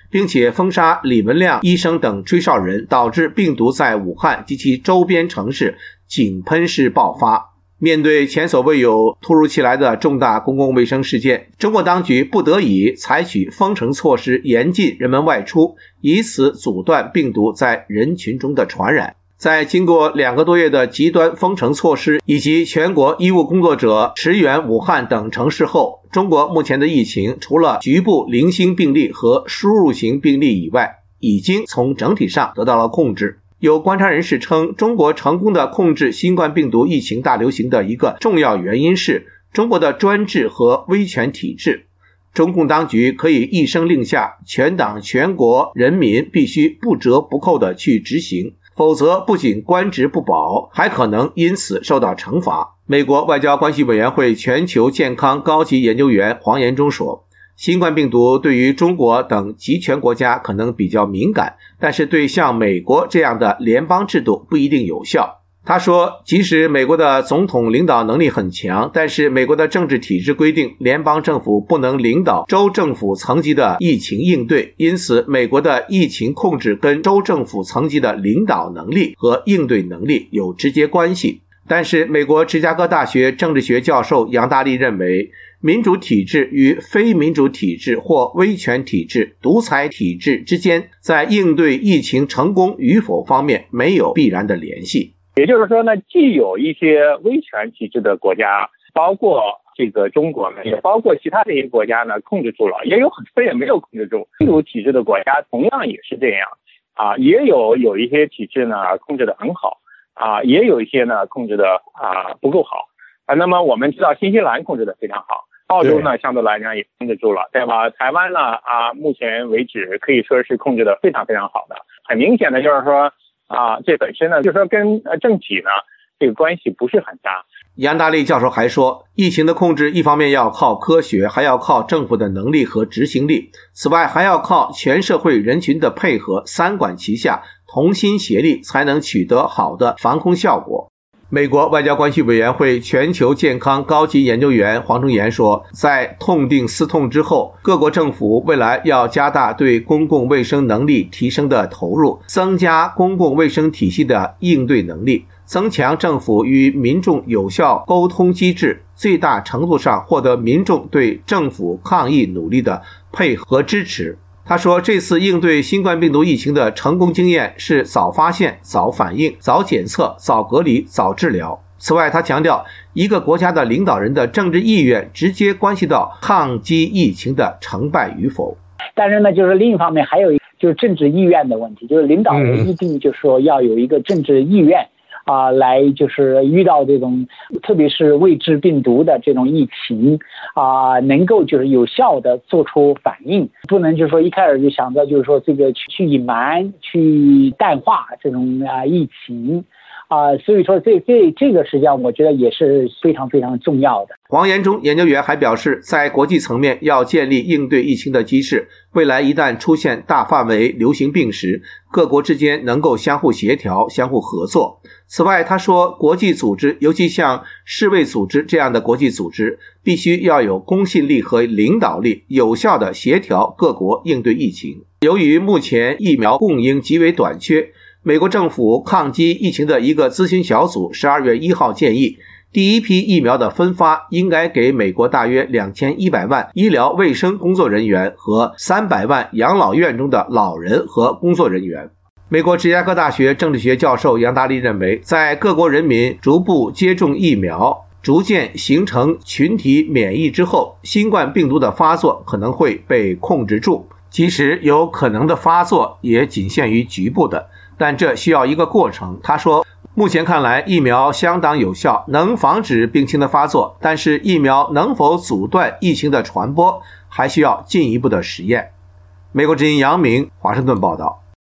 并且封杀李文亮医生等吹哨人，导致病毒在武汉及其周边城市井喷式爆发。面对前所未有突如其来的重大公共卫生事件，中国当局不得已采取封城措施，严禁人们外出，以此阻断病毒在人群中的传染。在经过2个多月的极端封城措施以及全国医务工作者驰援武汉等城市后，中国目前的疫情除了局部零星病例和输入型病例以外，已经从整体上得到了控制。有观察人士称，中国成功的控制新冠病毒疫情大流行的一个重要原因是中国的专制和威权体制。中共当局可以一声令下，全党全国人民必须不折不扣地去执行，否则不仅官职不保，还可能因此受到惩罚。美国外交关系委员会全球健康高级研究员黄延忠说，新冠病毒对于中国等集权国家可能比较敏感，但是对像美国这样的联邦制度不一定有效。他说，即使美国的总统领导能力很强，但是美国的政治体制规定联邦政府不能领导州政府层级的疫情应对，因此美国的疫情控制跟州政府层级的领导能力和应对能力有直接关系。但是美国芝加哥大学政治学教授杨大力认为，民主体制与非民主体制或威权体制、独裁体制之间在应对疫情成功与否方面没有必然的联系。 也就是说呢，既有一些威权体制的国家，包括这个中国呢，也包括其他这些国家呢控制住了，也有很多也没有控制住。民主体制的国家同样也是这样啊，也有一些体制呢控制得很好啊，也有一些呢控制得不够好啊。那么我们知道新西兰控制得非常好，澳洲呢相对来讲也控制住了，对吧？台湾呢目前为止可以说是控制得非常非常好的。很明显的就是说这本身呢就是说跟政体呢这个关系不是很大。 杨大力教授还说，疫情的控制一方面要靠科学，还要靠政府的能力和执行力，此外还要靠全社会人群的配合，三管齐下，同心协力，才能取得好的防控效果。美国外交关系委员会全球健康高级研究员黄忠言说，在痛定思痛之后，各国政府未来要加大对公共卫生能力提升的投入，增加公共卫生体系的应对能力，增强政府与民众有效沟通机制，最大程度上获得民众对政府抗疫努力的配合支持。他说，这次应对新冠病毒疫情的成功经验是早发现、早反应、早检测、早隔离、早治疗。此外，他强调，一个国家的领导人的政治意愿直接关系到抗击疫情的成败与否。 但是呢，就是另一方面还有就是政治意愿的问题，就是领导人一定就是说要有一个政治意愿来就是遇到这种特别是未知病毒的这种疫情能够就是有效的做出反应，不能就是说一开始就想着就是说这个去隐瞒、去淡化这种疫情所以说这个实际上我觉得也是非常非常重要的。 黄延忠研究员还表示，在国际层面要建立应对疫情的机制，未来一旦出现大范围流行病时，各国之间能够相互协调、相互合作。此外，他说，国际组织，尤其像世卫组织这样的国际组织，必须要有公信力和领导力，有效地协调各国应对疫情。由于目前疫苗供应极为短缺，美国政府抗击疫情的一个咨询小组12月1号建议，第一批疫苗的分发应该给美国大约2100万医疗卫生工作人员和300万养老院中的老人和工作人员。美国芝加哥大学政治学教授杨大力认为，在各国人民逐步接种疫苗，逐渐形成群体免疫之后，新冠病毒的发作可能会被控制住，即使有可能的发作也仅限于局部的，但这需要一个过程。他说，目前看来疫苗相当有效，能防止病情的发作，但是疫苗能否阻断疫情的传播，还需要进一步的实验。美国之音杨明，华盛顿报道。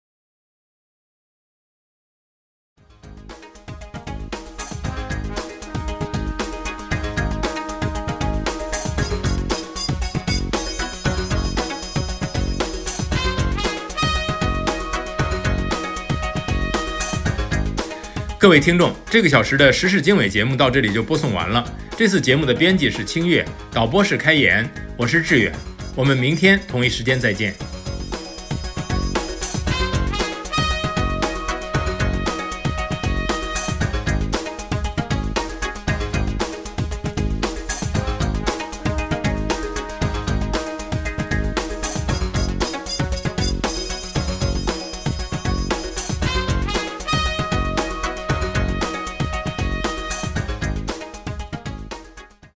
各位听众，这个小时的时事经纬节目到这里就播送完了。这次节目的编辑是清月，导播是开言，我是志远。我们明天同一时间再见。